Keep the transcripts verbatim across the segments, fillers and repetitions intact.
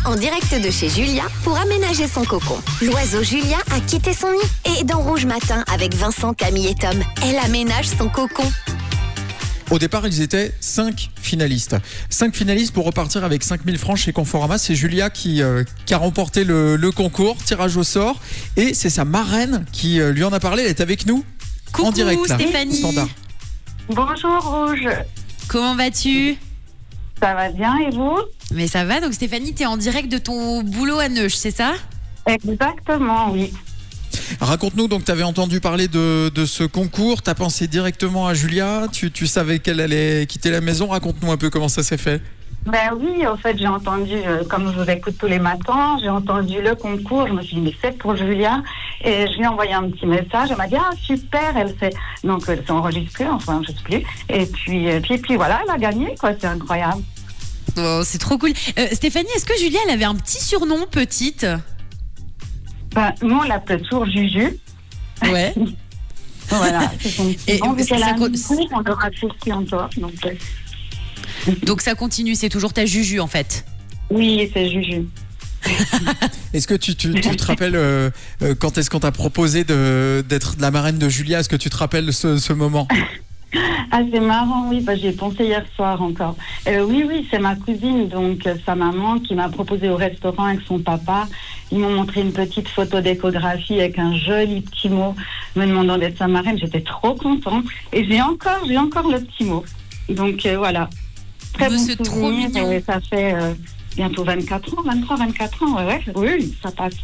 en direct de chez Julia pour aménager son cocon. L'oiseau Julia a quitté son nid. Et dans Rouge Matin, avec Vincent, Camille et Tom, elle aménage son cocon. Au départ, ils étaient cinq finalistes. cinq finalistes pour repartir avec cinq mille francs chez Conforama. C'est Julia qui, euh, qui a remporté le, le concours, tirage au sort. Et c'est sa marraine qui euh, lui en a parlé. Elle est avec nous. Coucou en direct, là. Stéphanie. Standard. Bonjour Rouge, Comment vas-tu? ça va bien et vous? Mais ça va, donc Stéphanie, t'es en direct de ton boulot à Neuch, c'est ça? Exactement, oui. Raconte-nous, donc tu avais entendu parler de, de ce concours. Tu as pensé directement à Julia. Tu, tu savais qu'elle allait quitter la maison. Raconte-nous un peu comment ça s'est fait. Ben oui, en fait, j'ai entendu, euh, comme je vous écoute tous les matins, j'ai entendu le concours. Je me suis dit, mais c'est pour Julia. Et je lui ai envoyé un petit message. Elle m'a dit, ah super, elle s'est, donc elle s'est enregistrée, enfin, je sais plus. Et puis, euh, puis, puis voilà, elle a gagné, quoi. C'est incroyable. Oh, c'est trop cool. Euh, Stéphanie, est-ce que Julia, elle avait un petit surnom, petite? Ben, nous, on l'appelait toujours Juju. Ouais. Voilà, c'est son petit Et nom. Vu ça qu'elle a un co- micro, on le raccourcit encore. Donc, euh, Donc ça continue, c'est toujours ta Juju en fait. oui, c'est Juju. Est-ce que tu, tu, tu te rappelles euh, euh, quand est-ce qu'on t'a proposé de, d'être la marraine de Julia? Est-ce que tu te rappelles ce, ce moment? Ah, c'est marrant, oui, bah, j'y ai pensé hier soir encore. Euh, oui, oui, c'est ma cousine, donc euh, sa maman, qui m'a proposé au restaurant avec son papa. Ils m'ont montré une petite photo d'échographie avec un joli petit mot me demandant d'être sa marraine. J'étais trop contente. Et j'ai encore, j'ai encore le petit mot. Donc euh, voilà. Très Mais bon c'est trop souvenir. mignon. Et ça fait euh, bientôt vingt-quatre ans, vingt-trois, vingt-quatre ans. Ouais, ouais, oui, ça passe.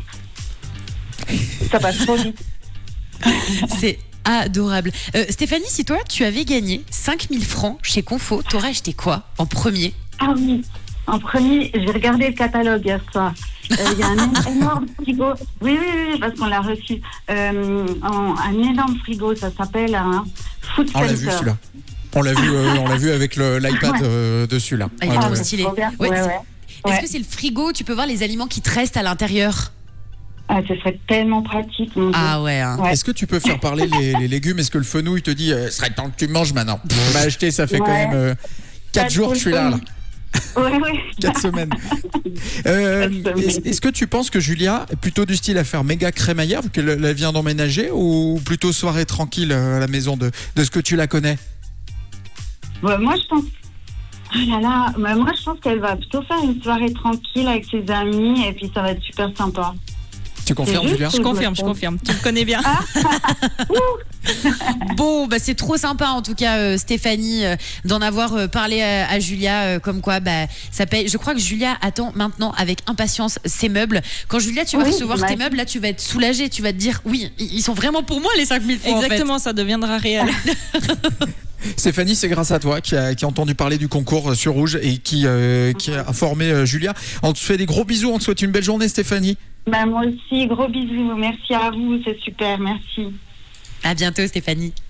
Ça passe trop vite. C'est adorable. Euh, Stéphanie, si toi, tu avais gagné cinq mille francs chez Confo, t'aurais acheté quoi en premier? Ah oui, en premier, j'ai regardé le catalogue hier soir. Il euh, y a un énorme frigo. Oui, oui, oui, parce qu'on l'a reçu. Euh, en, un énorme frigo, ça s'appelle un Food On l'a Center. vu celui-là. On l'a vu, euh, on l'a vu avec le, l'iPad Ouais. euh, dessus là. Ah, il est Ouais, trop ouais, ouais. stylé. Trop bien. Ouais, Ouais, c'est- ouais. Est-ce Ouais. que c'est le frigo? Tu peux voir les aliments qui te restent à l'intérieur. Ah, ce serait tellement pratique, mon Dieu. Ah ouais. Hein. Ouais. Est-ce que tu peux faire parler les, les légumes? Est-ce que le fenouil te dit, euh, ce serait temps que tu manges maintenant? Tu m'as acheté, ça fait quand Ouais. même euh, quatre Pas jours trop que je suis là. là. Oui, oui. quatre semaines. Euh, Quatre semaines. est-ce, est-ce que tu penses que Julia est plutôt du style à faire méga crémaillère vu qu'elle elle vient d'emménager, ou plutôt soirée tranquille euh, à la maison de, de ce que tu la connais? Ouais, moi, je pense. Ah là là, mais moi, je pense qu'elle va plutôt faire une soirée tranquille avec ses amis et puis ça va être super sympa. Tu confirmes, juste Julia? que- Je confirme, je confirme. Tu me connais bien. Bon, bah c'est trop sympa en tout cas, euh, Stéphanie, euh, d'en avoir euh, parlé à, à Julia, euh, comme quoi, bah ça paye. Je crois que Julia attend maintenant avec impatience ses meubles. Quand Julia, tu vas Oui, recevoir tes j'imagine. meubles, là, tu vas être soulagée, tu vas te dire, oui, ils ils sont vraiment pour moi les cinq mille francs. Exactement, ça deviendra réel. Stéphanie, c'est grâce à toi qui a, qui a entendu parler du concours euh, sur Rouge et qui, euh, qui a informé euh, Julia. On te fait des gros bisous, on te souhaite une belle journée, Stéphanie. Ben, moi aussi, gros bisous. Merci à vous, c'est super, merci. À bientôt, Stéphanie.